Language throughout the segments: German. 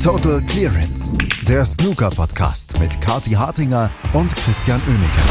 Total Clearance, der Snooker-Podcast mit Kathi Hartinger und Christian Oemeke.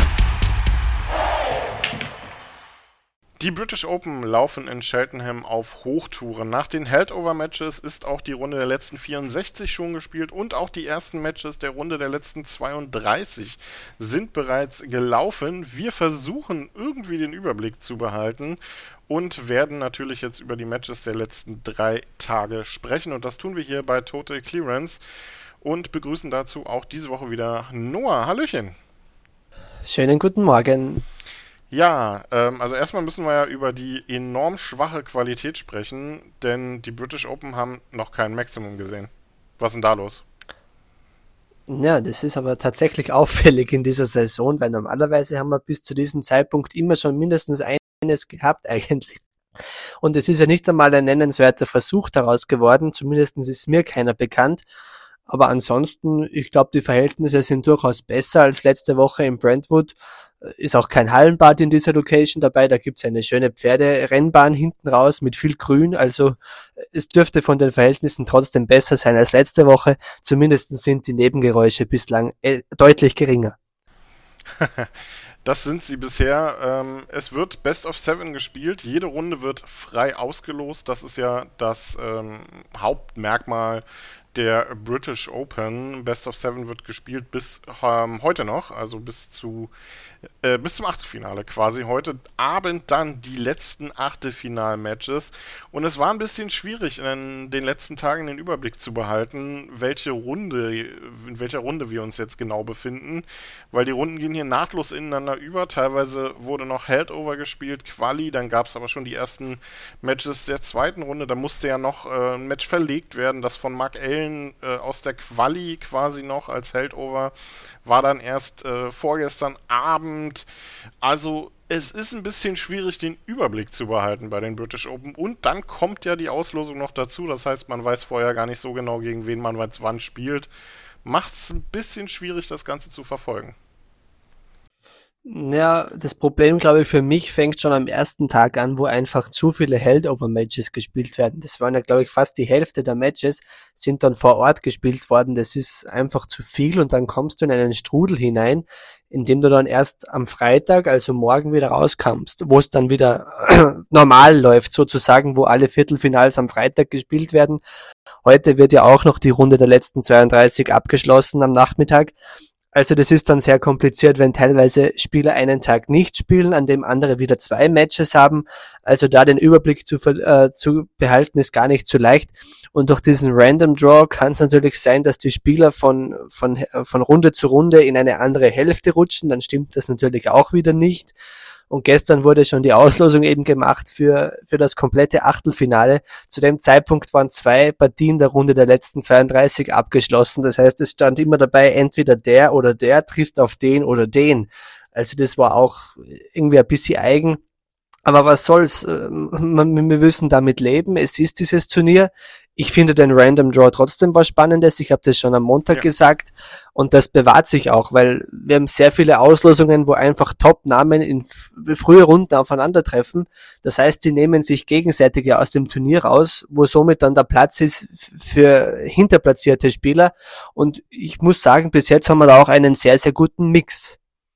Die British Open laufen in Cheltenham auf Hochtouren. Nach den Held-Over-Matches ist auch die Runde der letzten 64 schon gespielt und auch die ersten Matches der Runde der letzten 32 sind bereits gelaufen. Wir versuchen irgendwie den Überblick zu behalten und werden natürlich jetzt über die Matches der letzten 3 Tage sprechen. Und das tun wir hier bei Total Clearance und begrüßen dazu auch diese Woche wieder Noah. Hallöchen. Schönen guten Morgen. Ja, also erstmal müssen wir ja über die enorm schwache Qualität sprechen, denn die British Open haben noch kein Maximum gesehen. Was ist denn da los? Ja, das ist aber tatsächlich auffällig in dieser Saison, weil normalerweise haben wir bis zu diesem Zeitpunkt immer schon mindestens eines gehabt eigentlich. Und es ist ja nicht einmal ein nennenswerter Versuch daraus geworden, zumindest ist mir keiner bekannt. Aber ansonsten, ich glaube, die Verhältnisse sind durchaus besser als letzte Woche in Brentwood. Ist auch kein Hallenbad in dieser Location dabei, da gibt's eine schöne Pferderennbahn hinten raus mit viel Grün, also es dürfte von den Verhältnissen trotzdem besser sein als letzte Woche, zumindest sind die Nebengeräusche bislang deutlich geringer. Das sind sie bisher. Es wird Best of 7 gespielt, jede Runde wird frei ausgelost, das ist ja das Hauptmerkmal der British Open. Best of 7 wird gespielt bis heute noch, also bis zum Achtelfinale quasi. Heute Abend dann die letzten Achtelfinal-Matches. Und es war ein bisschen schwierig, in den letzten Tagen den Überblick zu behalten, in welcher Runde wir uns jetzt genau befinden, weil die Runden gehen hier nahtlos ineinander über. Teilweise wurde noch Held-Over gespielt, Quali, dann gab es aber schon die ersten Matches der zweiten Runde. Da musste ja noch ein Match verlegt werden, das von Mark Allen aus der Quali quasi noch als Held-Over war dann erst vorgestern Abend. Also es ist ein bisschen schwierig, den Überblick zu behalten bei den British Open. Und dann kommt ja die Auslosung noch dazu. Das heißt, man weiß vorher gar nicht so genau, gegen wen man wann spielt. Macht es ein bisschen schwierig, das Ganze zu verfolgen. Ja, das Problem, glaube ich, für mich fängt schon am ersten Tag an, wo einfach zu viele Held-Over-Matches gespielt werden. Das waren ja, glaube ich, fast die Hälfte der Matches sind dann vor Ort gespielt worden. Das ist einfach zu viel und dann kommst du in einen Strudel hinein, in dem du dann erst am Freitag, also morgen wieder rauskommst, wo es dann wieder normal läuft sozusagen, wo alle Viertelfinals am Freitag gespielt werden. Heute wird ja auch noch die Runde der letzten 32 abgeschlossen am Nachmittag. Also das ist dann sehr kompliziert, wenn teilweise Spieler einen Tag nicht spielen, an dem andere wieder 2 Matches haben. Also da den Überblick zu behalten ist gar nicht so leicht. Und durch diesen Random Draw kann es natürlich sein, dass die Spieler von Runde zu Runde in eine andere Hälfte rutschen. Dann stimmt das natürlich auch wieder nicht. Und gestern wurde schon die Auslosung eben gemacht für das komplette Achtelfinale. Zu dem Zeitpunkt waren 2 Partien der Runde der letzten 32 abgeschlossen. Das heißt, es stand immer dabei, entweder der oder der trifft auf den oder den. Also das war auch irgendwie ein bisschen eigen. Aber was soll's? Wir müssen damit leben. Es ist dieses Turnier. Ich finde den Random Draw trotzdem was Spannendes. Ich habe das schon am Montag gesagt. Und das bewahrt sich auch, weil wir haben sehr viele Auslosungen, wo einfach Top-Namen in frühe Runden aufeinandertreffen. Das heißt, sie nehmen sich gegenseitig ja aus dem Turnier raus, wo somit dann der Platz ist für hinterplatzierte Spieler. Und ich muss sagen, bis jetzt haben wir da auch einen sehr, sehr guten Mix.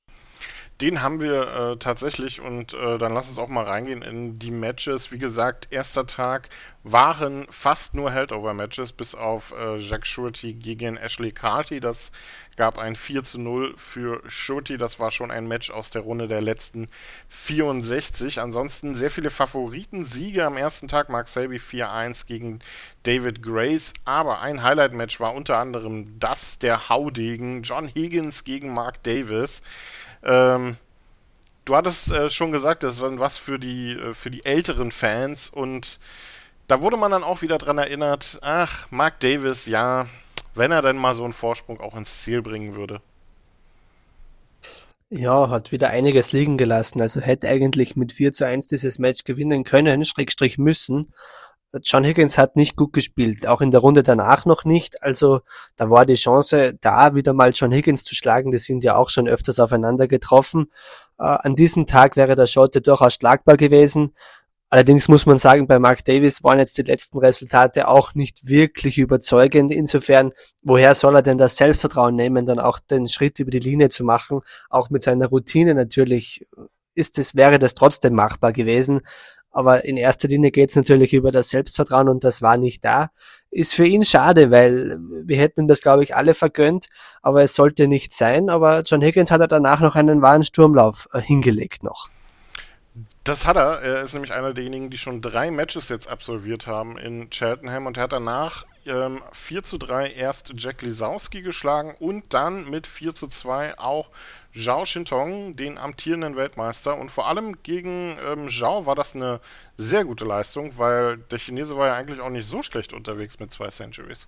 Den haben wir tatsächlich und dann lass uns auch mal reingehen in die Matches. Wie gesagt, erster Tag waren fast nur Held-Over-Matches, bis auf Jack Shorty gegen Ashley Carty. Das gab ein 4:0 für Shorty. Das war schon ein Match aus der Runde der letzten 64. Ansonsten sehr viele Favoritensiege am ersten Tag. Mark Selby 4:1 gegen David Grace. Aber ein Highlight-Match war unter anderem das der Haudegen. John Higgins gegen Mark Davis. Du hattest schon gesagt, das war was für die älteren Fans und da wurde man dann auch wieder dran erinnert, ach, Mark Davis, ja, wenn er dann mal so einen Vorsprung auch ins Ziel bringen würde. Ja, hat wieder einiges liegen gelassen, also hätte eigentlich mit 4:1 dieses Match gewinnen können, / müssen. John Higgins hat nicht gut gespielt, auch in der Runde danach noch nicht, also da war die Chance da, wieder mal John Higgins zu schlagen, die sind ja auch schon öfters aufeinander getroffen. An diesem Tag wäre der Schotte durchaus schlagbar gewesen, Allerdings muss man sagen, bei Mark Davis waren jetzt die letzten Resultate auch nicht wirklich überzeugend. Insofern, woher soll er denn das Selbstvertrauen nehmen, dann auch den Schritt über die Linie zu machen? Auch mit seiner Routine natürlich wäre das trotzdem machbar gewesen. Aber in erster Linie geht es natürlich über das Selbstvertrauen und das war nicht da. Ist für ihn schade, weil wir hätten ihm das, glaube ich, alle vergönnt, aber es sollte nicht sein. Aber John Higgins hat danach noch einen wahren Sturmlauf hingelegt noch. Das hat er. Er ist nämlich einer derjenigen, die schon 3 Matches jetzt absolviert haben in Cheltenham und er hat danach 4:3 erst Jack Lisowski geschlagen und dann mit 4:2 auch Zhao Shintong, den amtierenden Weltmeister. Und vor allem gegen Zhao war das eine sehr gute Leistung, weil der Chinese war ja eigentlich auch nicht so schlecht unterwegs mit 2 Centuries.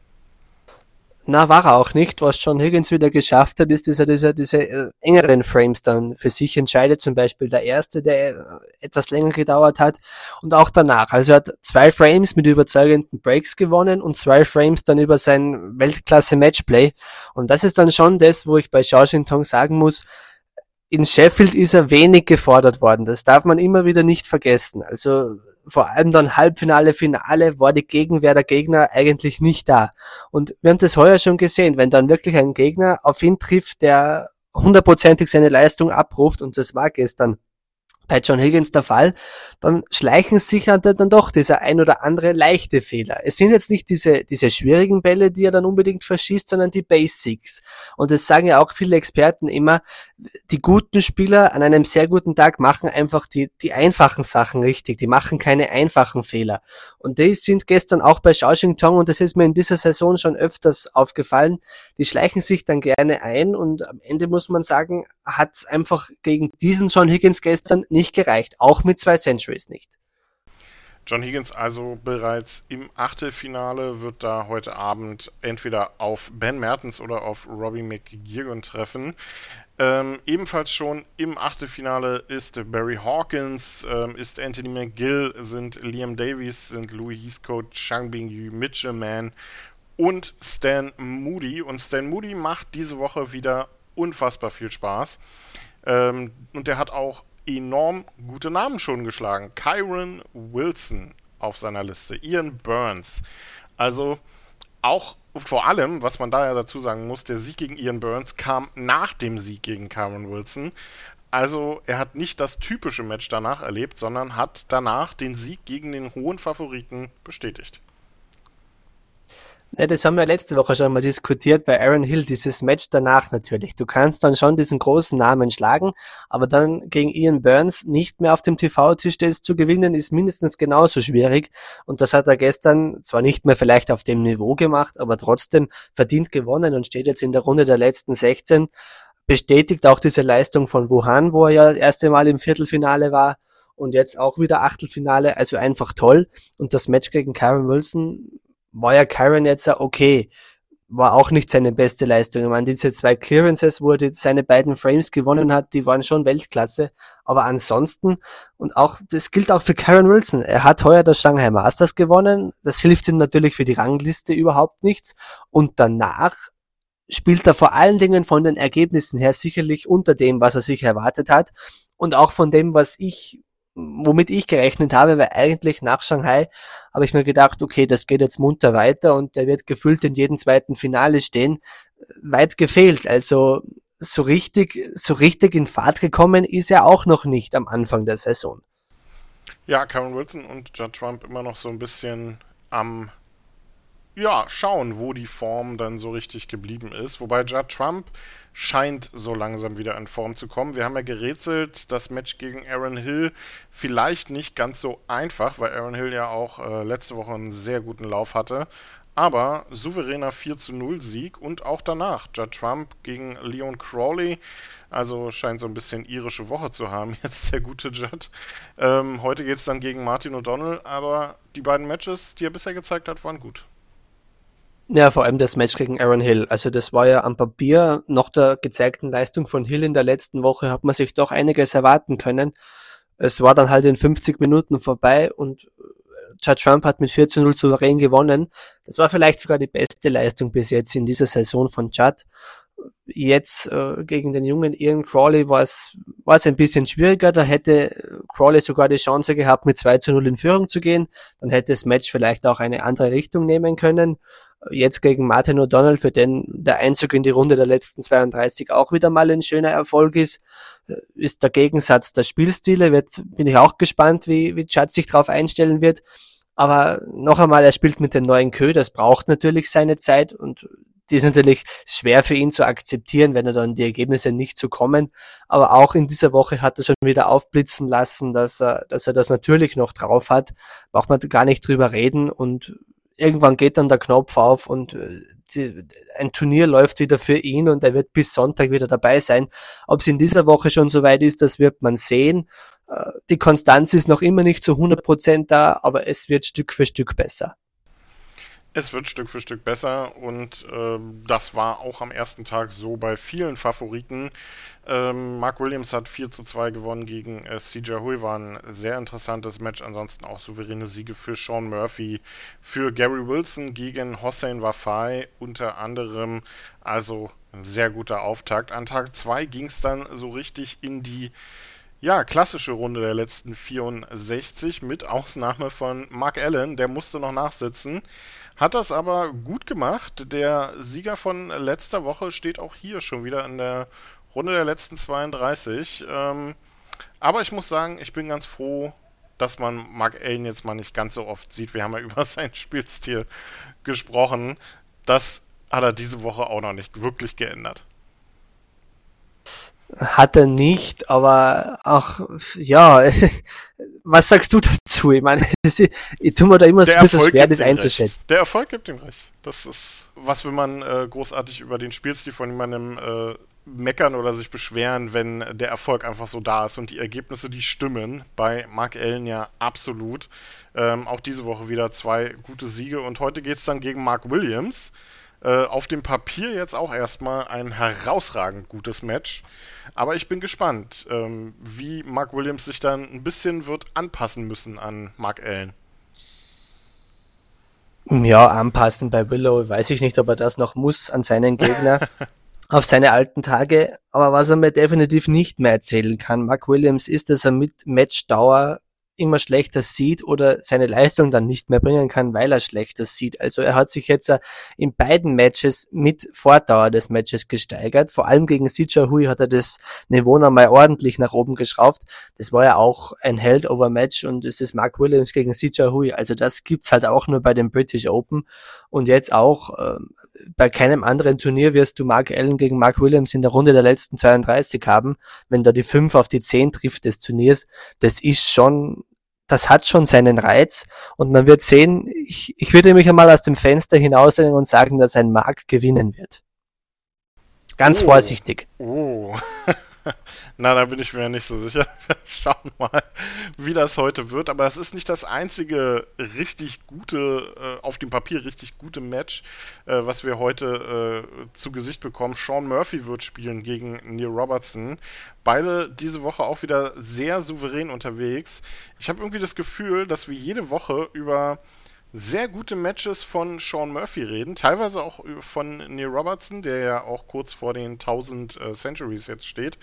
Na, war er auch nicht. Was John Higgins wieder geschafft hat, ist, dass er diese engeren Frames dann für sich entscheidet. Zum Beispiel der erste, der etwas länger gedauert hat und auch danach. Also er hat 2 Frames mit überzeugenden Breaks gewonnen und 2 Frames dann über sein Weltklasse-Matchplay. Und das ist dann schon das, wo ich bei Zhao Shintong sagen muss, in Sheffield ist er wenig gefordert worden. Das darf man immer wieder nicht vergessen. Also vor allem dann Halbfinale, Finale war die Gegenwehr der Gegner eigentlich nicht da. Und wir haben das heuer schon gesehen, wenn dann wirklich ein Gegner auf ihn trifft, der hundertprozentig seine Leistung abruft, und das war gestern bei John Higgins der Fall, dann schleichen sich dann doch dieser ein oder andere leichte Fehler. Es sind jetzt nicht diese schwierigen Bälle, die er dann unbedingt verschießt, sondern die Basics. Und das sagen ja auch viele Experten immer, die guten Spieler an einem sehr guten Tag machen einfach die einfachen Sachen richtig. Die machen keine einfachen Fehler. Und die sind gestern auch bei Zhao Shintong, und das ist mir in dieser Saison schon öfters aufgefallen, die schleichen sich dann gerne ein und am Ende muss man sagen, hat es einfach gegen diesen John Higgins gestern nicht gereicht, auch mit 2 Centuries nicht. John Higgins also bereits im Achtelfinale, wird da heute Abend entweder auf Ben Mertens oder auf Robbie McGuigan treffen. Ebenfalls schon im Achtelfinale ist Barry Hawkins, ist Anthony McGill, sind Liam Davies, sind Louis Heathcote, Zhang Bingyu, Mitchell Mann und Stan Moody. Und Stan Moody macht diese Woche wieder unfassbar viel Spaß. Und der hat auch enorm gute Namen schon geschlagen. Kyron Wilson auf seiner Liste, Ian Burns. Also auch vor allem, was man da ja dazu sagen muss, der Sieg gegen Ian Burns kam nach dem Sieg gegen Kyron Wilson. Also er hat nicht das typische Match danach erlebt, sondern hat danach den Sieg gegen den hohen Favoriten bestätigt. Ja, das haben wir letzte Woche schon mal diskutiert bei Aaron Hill, dieses Match danach natürlich. Du kannst dann schon diesen großen Namen schlagen, aber dann gegen Ian Burns nicht mehr auf dem TV-Tisch das zu gewinnen, ist mindestens genauso schwierig. Und das hat er gestern zwar nicht mehr vielleicht auf dem Niveau gemacht, aber trotzdem verdient gewonnen und steht jetzt in der Runde der letzten 16. Bestätigt auch diese Leistung von Wuhan, wo er ja das erste Mal im Viertelfinale war und jetzt auch wieder Achtelfinale, also einfach toll. Und das Match gegen Kyron Wilson war ja Kyron jetzt okay, war auch nicht seine beste Leistung. Ich meine, diese 2 Clearances, wo er seine beiden Frames gewonnen hat, die waren schon Weltklasse. Aber ansonsten, und auch, das gilt auch für Kyron Wilson, er hat heuer das Shanghai Masters gewonnen, das hilft ihm natürlich für die Rangliste überhaupt nichts. Und danach spielt er vor allen Dingen von den Ergebnissen her sicherlich unter dem, was er sich erwartet hat. Und auch von dem, womit ich gerechnet habe, weil eigentlich nach Shanghai habe ich mir gedacht, okay, das geht jetzt munter weiter und der wird gefühlt in jedem zweiten Finale stehen. Weit gefehlt. Also so richtig in Fahrt gekommen ist er auch noch nicht am Anfang der Saison. Ja, Kyron Wilson und Judd Trump immer noch so ein bisschen am schauen, wo die Form dann so richtig geblieben ist. Wobei Judd Trump scheint so langsam wieder in Form zu kommen. Wir haben ja gerätselt, das Match gegen Aaron Hill vielleicht nicht ganz so einfach, weil Aaron Hill ja auch letzte Woche einen sehr guten Lauf hatte. Aber souveräner 4:0 Sieg und auch danach Judd Trump gegen Leon Crawley. Also scheint so ein bisschen irische Woche zu haben, jetzt der gute Judd. Heute geht es dann gegen Martin O'Donnell, aber die beiden Matches, die er bisher gezeigt hat, waren gut. Ja, vor allem das Match gegen Aaron Hill. Also das war ja am Papier nach der gezeigten Leistung von Hill in der letzten Woche, hat man sich doch einiges erwarten können. Es war dann halt in 50 Minuten vorbei und Judd Trump hat mit 4:0 souverän gewonnen. Das war vielleicht sogar die beste Leistung bis jetzt in dieser Saison von Judd. Jetzt gegen den jungen Ian Crawley war es ein bisschen schwieriger. Da hätte Crawley sogar die Chance gehabt, mit 2-0 in Führung zu gehen. Dann hätte das Match vielleicht auch eine andere Richtung nehmen können. Jetzt gegen Martin O'Donnell, für den der Einzug in die Runde der letzten 32 auch wieder mal ein schöner Erfolg ist der Gegensatz der Spielstile. Bin ich auch gespannt, wie Judd sich darauf einstellen wird. Aber noch einmal, er spielt mit dem neuen Kö, das braucht natürlich seine Zeit und die ist natürlich schwer für ihn zu akzeptieren, wenn er dann die Ergebnisse nicht so kommen. Aber auch in dieser Woche hat er schon wieder aufblitzen lassen, dass er das natürlich noch drauf hat. Braucht man gar nicht drüber reden und irgendwann geht dann der Knopf auf und ein Turnier läuft wieder für ihn und er wird bis Sonntag wieder dabei sein. Ob es in dieser Woche schon soweit ist, das wird man sehen. Die Konstanz ist noch immer nicht zu 100% da, aber es wird Stück für Stück besser. Es wird Stück für Stück besser und das war auch am ersten Tag so bei vielen Favoriten. Mark Williams hat 4-2 gewonnen gegen Sija Hui, war ein sehr interessantes Match. Ansonsten auch souveräne Siege für Sean Murphy, für Gary Wilson gegen Hossein Wafai unter anderem. Also ein sehr guter Auftakt. An Tag 2 ging es dann so richtig in die klassische Runde der letzten 64 mit Ausnahme von Mark Allen, der musste noch nachsitzen, hat das aber gut gemacht. Der Sieger von letzter Woche steht auch hier schon wieder in der Runde der letzten 32. Aber ich muss sagen, ich bin ganz froh, dass man Mark Allen jetzt mal nicht ganz so oft sieht. Wir haben ja über seinen Spielstil gesprochen. Das hat er diese Woche auch noch nicht wirklich geändert. Hat er nicht, aber auch, ja, was sagst du dazu? Ich meine, ich tue mir da immer so ein bisschen schwer, das einzuschätzen. Der Erfolg gibt ihm recht. Das ist, was will man großartig über den Spielstil von jemandem meckern oder sich beschweren, wenn der Erfolg einfach so da ist und die Ergebnisse, die stimmen. Bei Mark Allen ja absolut. Auch diese Woche wieder 2 gute Siege und heute geht es dann gegen Mark Williams. Auf dem Papier jetzt auch erstmal ein herausragend gutes Match. Aber ich bin gespannt, wie Mark Williams sich dann ein bisschen wird anpassen müssen an Mark Allen. Ja, anpassen bei Willow, weiß ich nicht, ob er das noch muss an seinen Gegner, auf seine alten Tage. Aber was er mir definitiv nicht mehr erzählen kann, Mark Williams, ist, dass er mit Matchdauer immer schlechter sieht oder seine Leistung dann nicht mehr bringen kann, weil er schlechter sieht. Also er hat sich jetzt in beiden Matches mit Fortdauer des Matches gesteigert. Vor allem gegen Sija Hui hat er das Niveau nochmal ordentlich nach oben geschraubt. Das war ja auch ein Held-Over-Match und es ist Mark Williams gegen Sija Hui. Also das gibt's halt auch nur bei den British Open. Und jetzt auch bei keinem anderen Turnier wirst du Mark Allen gegen Mark Williams in der Runde der letzten 32 haben, wenn da die 5 auf die 10 trifft des Turniers. Das hat schon seinen Reiz und man wird sehen, ich würde mich einmal aus dem Fenster hinauslehnen und sagen, dass ein Mark gewinnen wird. Ganz vorsichtig. Na, da bin ich mir nicht so sicher. Schauen mal, wie das heute wird. Aber es ist nicht das einzige richtig gute, auf dem Papier richtig gute Match, was wir heute zu Gesicht bekommen. Sean Murphy wird spielen gegen Neil Robertson. Beide diese Woche auch wieder sehr souverän unterwegs. Ich habe irgendwie das Gefühl, dass wir jede Woche über sehr gute Matches von Sean Murphy reden, teilweise auch von Neil Robertson, der ja auch kurz vor den 1000 Centuries jetzt steht.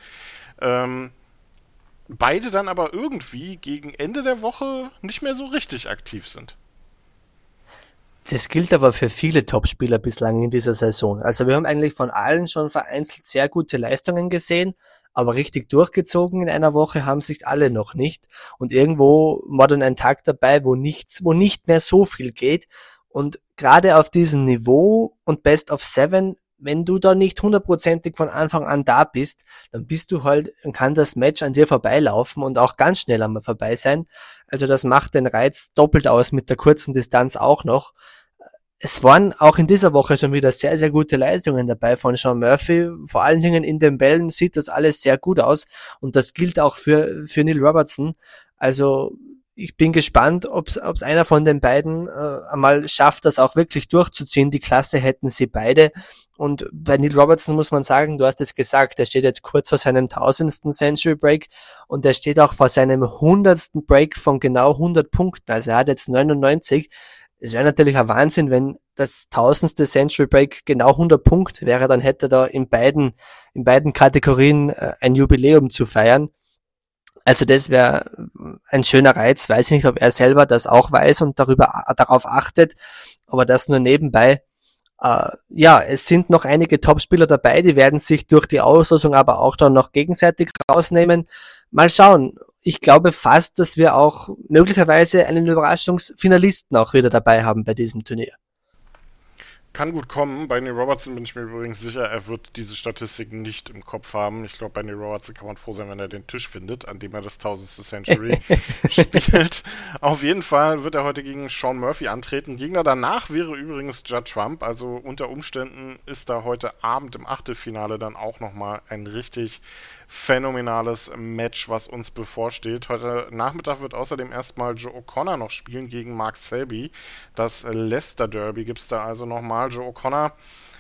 Beide dann aber irgendwie gegen Ende der Woche nicht mehr so richtig aktiv sind. Das gilt aber für viele Topspieler bislang in dieser Saison. Also wir haben eigentlich von allen schon vereinzelt sehr gute Leistungen gesehen, aber richtig durchgezogen in einer Woche haben sich alle noch nicht. Und irgendwo war dann ein Tag dabei, wo nicht mehr so viel geht. Und gerade auf diesem Niveau und Best of 7, wenn du da nicht 100%ig von Anfang an da bist, dann kann das Match an dir vorbeilaufen und auch ganz schnell einmal vorbei sein. Also das macht den Reiz doppelt aus mit der kurzen Distanz auch noch. Es waren auch in dieser Woche schon wieder sehr, sehr gute Leistungen dabei von Sean Murphy. Vor allen Dingen in den Bällen sieht das alles sehr gut aus und das gilt auch für Neil Robertson. Also ich bin gespannt, ob's einer von den beiden einmal schafft, das auch wirklich durchzuziehen. Die Klasse hätten sie beide. Und bei Neil Robertson muss man sagen, du hast es gesagt, er steht jetzt kurz vor seinem 1000. Century Break und er steht auch vor seinem 100. Break von genau 100 Punkten. Also er hat jetzt 99. Es wäre natürlich ein Wahnsinn, wenn das 1000. Century Break genau 100 Punkte wäre, dann hätte er da in beiden Kategorien ein Jubiläum zu feiern. Also das wäre ein schöner Reiz. Weiß nicht, ob er selber das auch weiß und darauf achtet, aber das nur nebenbei. Ja, es sind noch einige Topspieler dabei, die werden sich durch die Auslosung aber auch dann noch gegenseitig rausnehmen. Mal schauen. Ich glaube fast, dass wir auch möglicherweise einen Überraschungsfinalisten auch wieder dabei haben bei diesem Turnier. Kann gut kommen. Bei Neil Robertson bin ich mir übrigens sicher, er wird diese Statistiken nicht im Kopf haben. Ich glaube, bei Neil Robertson kann man froh sein, wenn er den Tisch findet, an dem er das 1000. Century spielt. Auf jeden Fall wird er heute gegen Sean Murphy antreten. Gegner danach wäre übrigens Judd Trump. Also unter Umständen ist da heute Abend im Achtelfinale dann auch nochmal ein richtig phänomenales Match, was uns bevorsteht. Heute Nachmittag wird außerdem erstmal Joe O'Connor noch spielen gegen Mark Selby. Das Leicester Derby gibt es da also nochmal. Joe O'Connor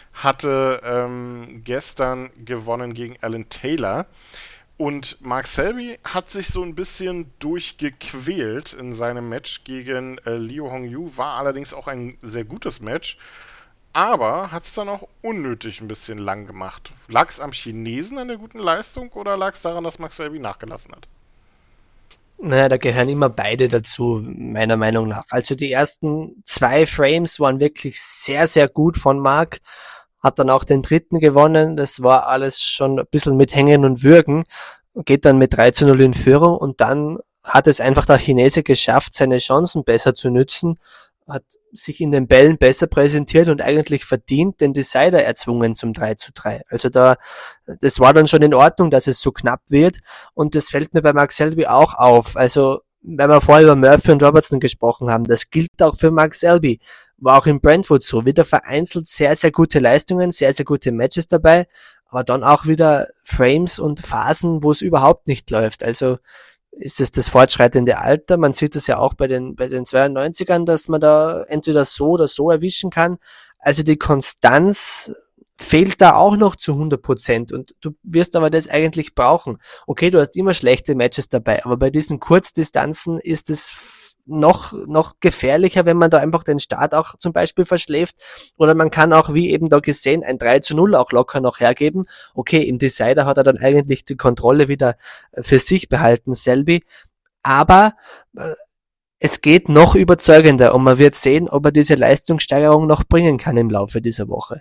hatte gestern gewonnen gegen Alan Taylor. Und Mark Selby hat sich so ein bisschen durchgequält in seinem Match gegen Leo Hongyu. War allerdings auch ein sehr gutes Match. Aber hat es dann auch unnötig ein bisschen lang gemacht. Lag es am Chinesen an der guten Leistung oder lag es daran, dass Max Selby nachgelassen hat? Naja, da gehören immer beide dazu, meiner Meinung nach. Also die ersten 2 Frames waren wirklich sehr, sehr gut von Mark. Hat dann auch den dritten gewonnen. Das war alles schon ein bisschen mit Hängen und Würgen. Geht dann mit 3:0 in Führung und dann hat es einfach der Chinese geschafft, seine Chancen besser zu nützen. Hat sich in den Bällen besser präsentiert und eigentlich verdient den Decider erzwungen zum 3:3. Also das war dann schon in Ordnung, dass es so knapp wird und das fällt mir bei Mark Selby auch auf. Also, wenn wir vorher über Murphy und Robertson gesprochen haben, das gilt auch für Mark Selby. War auch in Brentford so. Wieder vereinzelt sehr, sehr gute Leistungen, sehr, sehr gute Matches dabei, aber dann auch wieder Frames und Phasen, wo es überhaupt nicht läuft. Also, ist es das fortschreitende Alter. Man sieht es ja auch bei den 92ern, dass man da entweder so oder so erwischen kann. Also die Konstanz fehlt da auch noch zu 100% und du wirst aber das eigentlich brauchen. Okay, du hast immer schlechte Matches dabei, aber bei diesen Kurzdistanzen ist es noch gefährlicher, wenn man da einfach den Start auch zum Beispiel verschläft. Oder man kann auch, wie eben da gesehen, ein 3:0 auch locker noch hergeben. Okay, im Decider hat er dann eigentlich die Kontrolle wieder für sich behalten, Selby. Aber es geht noch überzeugender und man wird sehen, ob er diese Leistungssteigerung noch bringen kann im Laufe dieser Woche.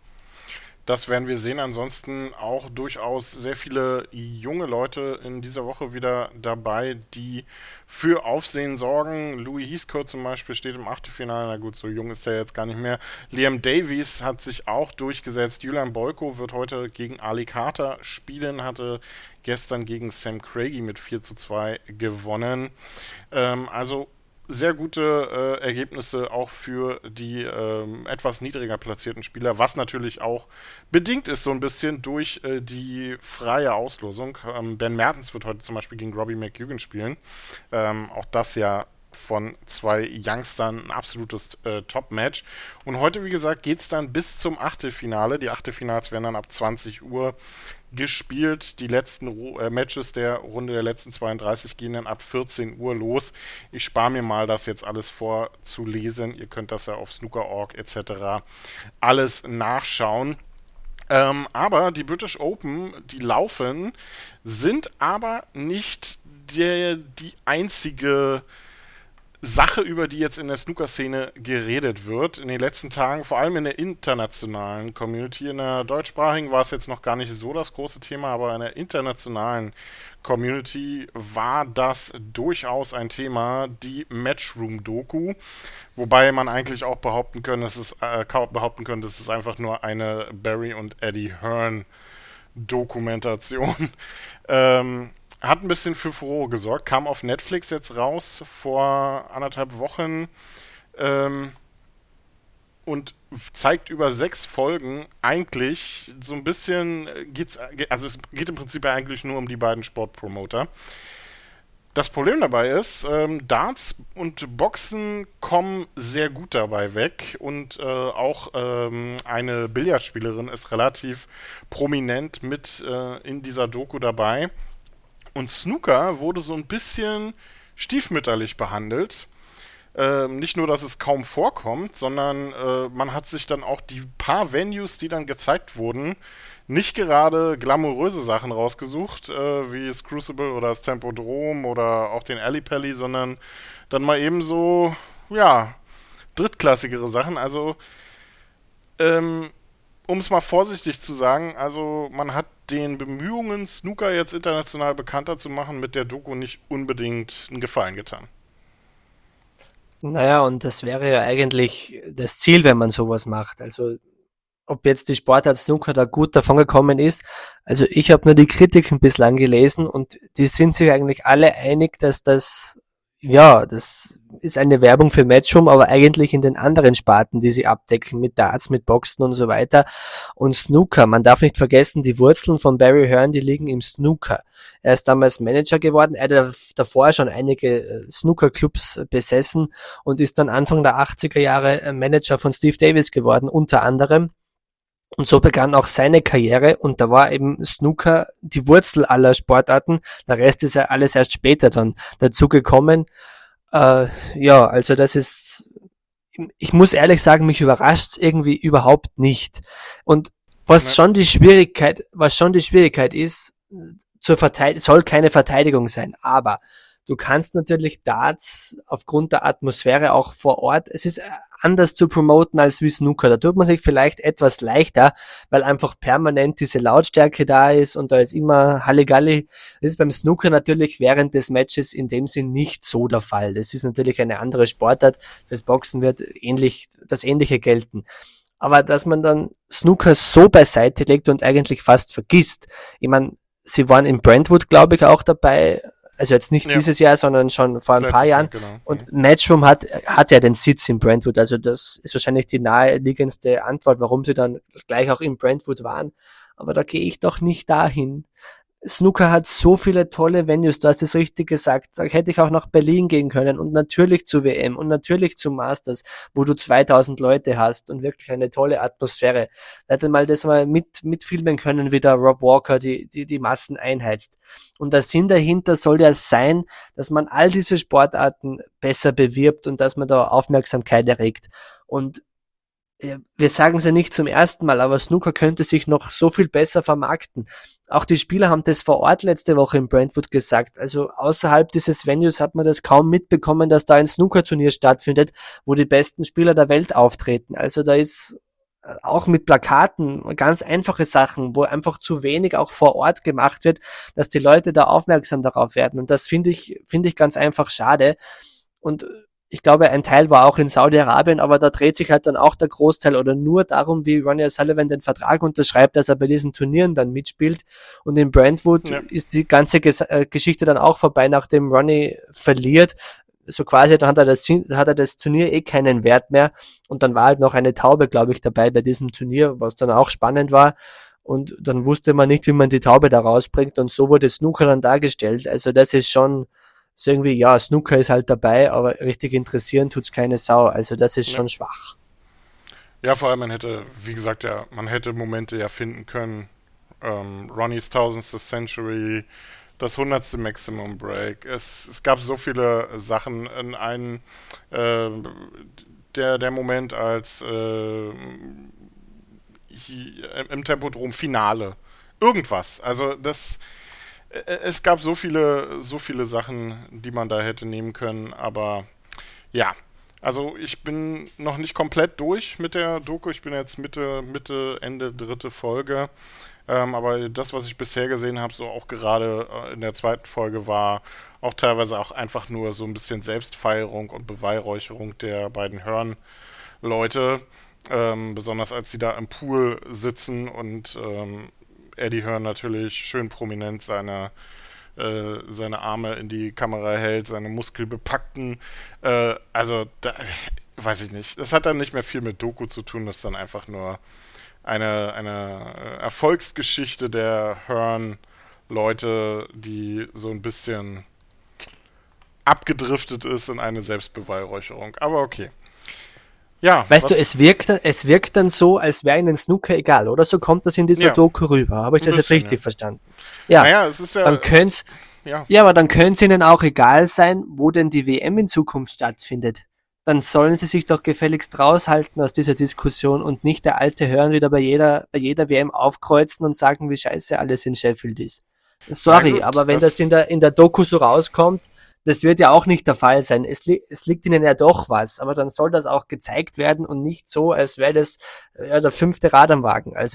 Das werden wir sehen. Ansonsten auch durchaus sehr viele junge Leute in dieser Woche wieder dabei, die für Aufsehen sorgen. Louis Heathcote zum Beispiel steht im Achtelfinale. Na gut, so jung ist er jetzt gar nicht mehr. Liam Davies hat sich auch durchgesetzt. Julian Boyko wird heute gegen Ali Carter spielen, hatte gestern gegen Sam Craigie mit 4:2 gewonnen. Also sehr gute Ergebnisse auch für die etwas niedriger platzierten Spieler, was natürlich auch bedingt ist so ein bisschen durch die freie Auslosung. Ben Mertens wird heute zum Beispiel gegen Robbie McGuigan spielen. Auch das ja von 2 Youngstern ein absolutes Top-Match. Und heute, wie gesagt, geht es dann bis zum Achtelfinale. Die Achtelfinals werden dann ab 20 Uhr gespielt. Die letzten Matches der Runde der letzten 32 gehen dann ab 14 Uhr los. Ich spare mir mal, das jetzt alles vorzulesen. Ihr könnt das ja auf snooker.org etc. alles nachschauen. Aber die British Open, die laufen, sind aber nicht die einzige Sache, über die jetzt in der Snooker-Szene geredet wird. In den letzten Tagen, vor allem in der internationalen Community, in der deutschsprachigen war es jetzt noch gar nicht so das große Thema, aber in der internationalen Community war das durchaus ein Thema, die Matchroom-Doku, wobei man eigentlich auch behaupten könnte, es ist einfach nur eine Barry und Eddie Hearn Dokumentation. Hat ein bisschen für Furore gesorgt, kam auf Netflix jetzt raus vor 1,5 Wochen und zeigt über 6 Folgen eigentlich so ein bisschen, es geht im Prinzip ja eigentlich nur um die beiden Sportpromoter. Das Problem dabei ist, Darts und Boxen kommen sehr gut dabei weg und auch eine Billardspielerin ist relativ prominent mit in dieser Doku dabei. Und Snooker wurde so ein bisschen stiefmütterlich behandelt, nicht nur, dass es kaum vorkommt, sondern man hat sich dann auch die paar Venues, die dann gezeigt wurden, nicht gerade glamouröse Sachen rausgesucht, wie das Crucible oder das Tempodrom oder auch den Alley Pally, sondern dann mal eben so, ja, drittklassigere Sachen. Also, um es mal vorsichtig zu sagen, also man hat den Bemühungen, Snooker jetzt international bekannter zu machen, mit der Doku nicht unbedingt einen Gefallen getan. Naja, und das wäre ja eigentlich das Ziel, wenn man sowas macht. Also ob jetzt die Sportart Snooker da gut davon gekommen ist. Also ich habe nur die Kritiken bislang gelesen und die sind sich eigentlich alle einig, dass das ist eine Werbung für Matchroom, aber eigentlich in den anderen Sparten, die sie abdecken, mit Darts, mit Boxen und so weiter. Und Snooker, man darf nicht vergessen, die Wurzeln von Barry Hearn, die liegen im Snooker. Er ist damals Manager geworden, er hat davor schon einige Snooker-Clubs besessen und ist dann Anfang der 80er Jahre Manager von Steve Davis geworden, unter anderem. Und so begann auch seine Karriere und da war eben Snooker die Wurzel aller Sportarten. Der Rest ist ja alles erst später dann dazu gekommen. Ja, also das ist, ich muss ehrlich sagen, mich überrascht irgendwie überhaupt nicht. Und Ne? was schon die Schwierigkeit ist, soll keine Verteidigung sein, aber du kannst natürlich Darts aufgrund der Atmosphäre auch vor Ort, es ist anders zu promoten als wie Snooker. Da tut man sich vielleicht etwas leichter, weil einfach permanent diese Lautstärke da ist und da ist immer Halligalli. Das ist beim Snooker natürlich während des Matches in dem Sinn nicht so der Fall. Das ist natürlich eine andere Sportart. Fürs Boxen wird das Ähnliche gelten. Aber dass man dann Snooker so beiseite legt und eigentlich fast vergisst. Ich meine, sie waren in Brentwood, glaube ich, auch dabei. Also jetzt nicht dieses Jahr, sondern schon vor ein paar Jahren. Genau. Und Matchroom hat ja den Sitz in Brentwood. Also das ist wahrscheinlich die naheliegendste Antwort, warum sie dann gleich auch in Brentwood waren. Aber da gehe ich doch nicht dahin. Snooker hat so viele tolle Venues, du hast es richtig gesagt. Da hätte ich auch nach Berlin gehen können und natürlich zu WM und natürlich zu Masters, wo du 2000 Leute hast und wirklich eine tolle Atmosphäre. Da hätte mal das mal mitfilmen können, wie der Rob Walker die Massen einheizt. Und der Sinn dahinter soll ja sein, dass man all diese Sportarten besser bewirbt und dass man da Aufmerksamkeit erregt. Und wir sagen es ja nicht zum ersten Mal, aber Snooker könnte sich noch so viel besser vermarkten. Auch die Spieler haben das vor Ort letzte Woche in Brentwood gesagt. Also außerhalb dieses Venues hat man das kaum mitbekommen, dass da ein Snooker-Turnier stattfindet, wo die besten Spieler der Welt auftreten. Also da ist auch mit Plakaten ganz einfache Sachen, wo einfach zu wenig auch vor Ort gemacht wird, dass die Leute da aufmerksam darauf werden. Und das finde ich ganz einfach schade. Und ich glaube, ein Teil war auch in Saudi-Arabien, aber da dreht sich halt dann auch der Großteil oder nur darum, wie Ronnie O'Sullivan den Vertrag unterschreibt, dass er bei diesen Turnieren dann mitspielt. Und in Brentwood ist die ganze Geschichte dann auch vorbei, nachdem Ronnie verliert. So quasi, dann hat er das Turnier keinen Wert mehr. Und dann war halt noch eine Taube, glaube ich, dabei bei diesem Turnier, was dann auch spannend war. Und dann wusste man nicht, wie man die Taube da rausbringt. Und so wurde Snooker dann dargestellt. Also das ist schon so irgendwie, ja, Snooker ist halt dabei, aber richtig interessieren tut's keine Sau. Also das ist schon schwach. Ja, vor allem wie gesagt, man hätte Momente ja finden können. Ronnies 1000. Century, das 100. Maximum Break. Es gab so viele Sachen in einem, der Moment als im Tempodrom Finale. Irgendwas. Also es gab so viele Sachen, die man da hätte nehmen können, aber ja, also ich bin noch nicht komplett durch mit der Doku. Ich bin jetzt Mitte, Ende dritte Folge. Aber das, was ich bisher gesehen habe, so auch gerade in der zweiten Folge, war auch teilweise auch einfach nur so ein bisschen Selbstfeierung und Beweihräucherung der beiden Hearn-Leute. Besonders als sie da im Pool sitzen und Eddie Hearn natürlich schön prominent seine Arme in die Kamera hält, seine muskelbepackten. Also, weiß ich nicht. Das hat dann nicht mehr viel mit Doku zu tun, das ist dann einfach nur eine Erfolgsgeschichte der Hearn-Leute, die so ein bisschen abgedriftet ist in eine Selbstbeweihräucherung. Aber okay. Ja, weißt du, es wirkt dann so, als wäre ihnen Snooker egal, oder? So kommt das in dieser Doku rüber. Habe ich das jetzt richtig verstanden? Ja. Naja, es ist ja. Dann aber dann könnte es ihnen auch egal sein, wo denn die WM in Zukunft stattfindet. dann sollen sie sich doch gefälligst raushalten aus dieser Diskussion und nicht der alte Hören wieder bei jeder WM aufkreuzen und sagen, wie scheiße alles in Sheffield ist. Sorry, gut, aber wenn das in der Doku so rauskommt, das wird ja auch nicht der Fall sein. Es liegt ihnen ja doch was, aber dann soll das auch gezeigt werden und nicht so, als wäre das der 5. Rad am Wagen. Also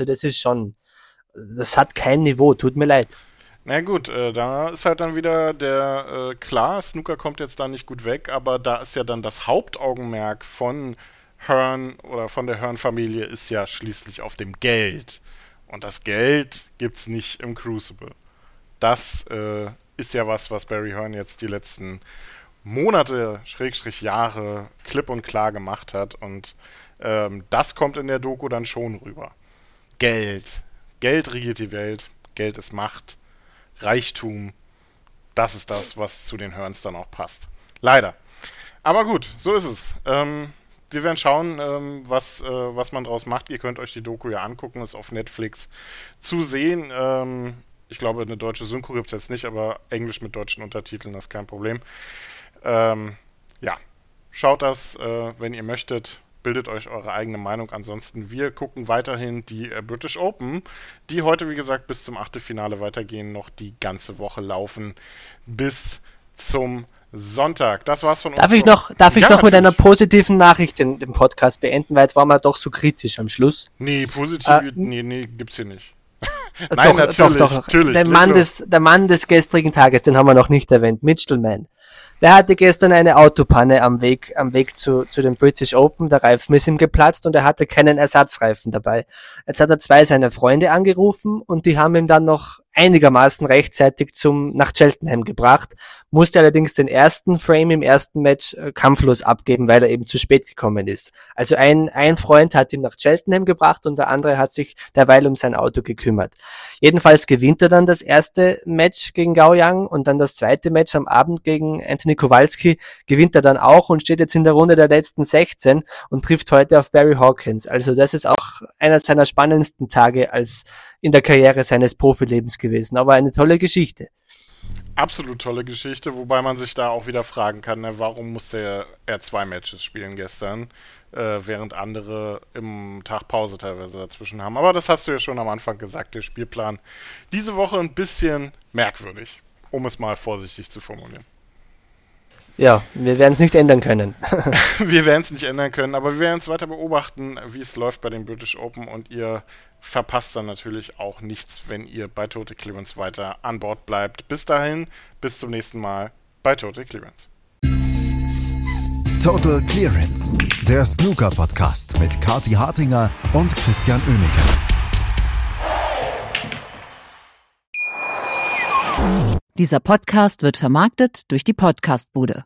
das hat kein Niveau, tut mir leid. Na gut, da ist halt dann wieder klar, Snooker kommt jetzt da nicht gut weg, aber da ist ja dann das Hauptaugenmerk von Hearn oder von der Hearn-Familie ist ja schließlich auf dem Geld. Und das Geld gibt's nicht im Crucible. Das ist ja was Barry Hearn jetzt die letzten Monate, Jahre klipp und klar gemacht hat. Und das kommt in der Doku dann schon rüber. Geld. Geld regiert die Welt. Geld ist Macht. Reichtum. Das ist das, was zu den Hearns dann auch passt. Leider. Aber gut, so ist es. Wir werden schauen, was man draus macht. Ihr könnt euch die Doku ja angucken. Ist auf Netflix zu sehen. Ich glaube, eine deutsche Synchro gibt es jetzt nicht, aber Englisch mit deutschen Untertiteln, das ist kein Problem. Ja, schaut das, wenn ihr möchtet, bildet euch eure eigene Meinung. Ansonsten, wir gucken weiterhin die British Open, die heute, wie gesagt, bis zum Achtelfinale weitergehen, noch die ganze Woche laufen, bis zum Sonntag. Das war's von uns. Darf ich noch mit einer positiven Nachricht den Podcast beenden, weil jetzt waren wir doch so kritisch am Schluss. Nee, nee, gibt's hier nicht. Nein, natürlich. Der Mann des gestrigen Tages, den haben wir noch nicht erwähnt, Mitchelman. Der hatte gestern eine Autopanne am Weg zu den British Open. Der Reifen ist ihm geplatzt und er hatte keinen Ersatzreifen dabei. Jetzt hat er 2 seiner Freunde angerufen und die haben ihm dann noch einigermaßen rechtzeitig nach Cheltenham gebracht, musste allerdings den ersten Frame im ersten Match kampflos abgeben, weil er eben zu spät gekommen ist. Also ein Freund hat ihn nach Cheltenham gebracht und der andere hat sich derweil um sein Auto gekümmert. Jedenfalls gewinnt er dann das erste Match gegen Gao Yang und dann das zweite Match am Abend gegen Anthony Kowalski gewinnt er dann auch und steht jetzt in der Runde der letzten 16 und trifft heute auf Barry Hawkins. Also das ist auch einer seiner spannendsten Tage als in der Karriere seines Profilebens gewesen, aber eine tolle Geschichte. Absolut tolle Geschichte, wobei man sich da auch wieder fragen kann, warum musste er 2 Matches spielen gestern, während andere im Tag Pause teilweise dazwischen haben. Aber das hast du ja schon am Anfang gesagt, der Spielplan diese Woche ein bisschen merkwürdig, um es mal vorsichtig zu formulieren. Ja, wir werden es nicht ändern können. Wir werden es nicht ändern können, aber wir werden es weiter beobachten, wie es läuft bei den British Open und ihr verpasst dann natürlich auch nichts, wenn ihr bei Total Clearance weiter an Bord bleibt. Bis dahin, bis zum nächsten Mal bei Total Clearance. Total Clearance, der Snooker-Podcast mit Kathi Hartinger und Christian Oemeke. Dieser Podcast wird vermarktet durch die Podcastbude.